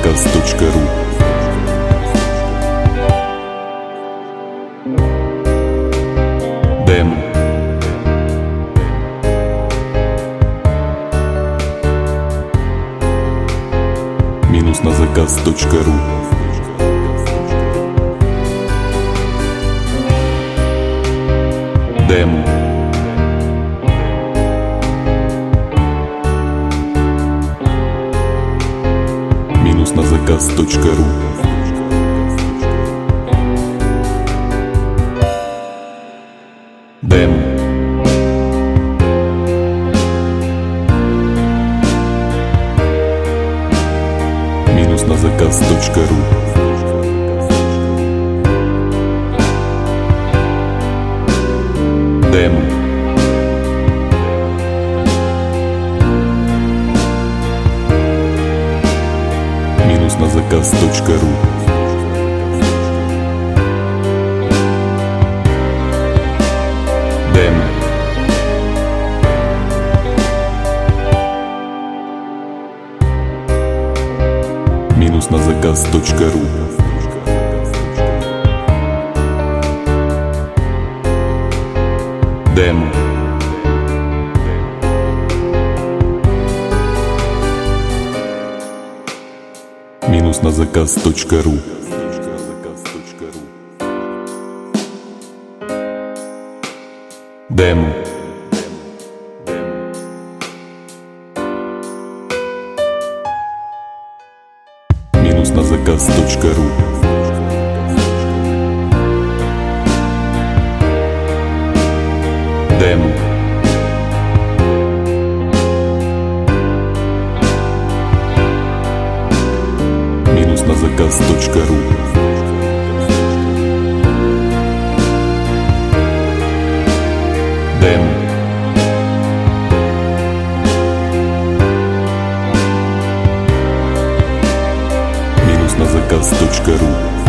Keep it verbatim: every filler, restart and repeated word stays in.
заказ точка ру. Демо. Минус на заказ точка ру. Демо. Минус на заказ точка ру. Демо. Минус на заказ точка ру. Демо. Минус на заказ точка ру. Демо. Минус на заказ точка ру. Демо. Минус на заказ точка ру. Демо. Минус на заказ точка ру. Демо. Минус на заказ точка ру. Демо. Минус на заказ точка ру.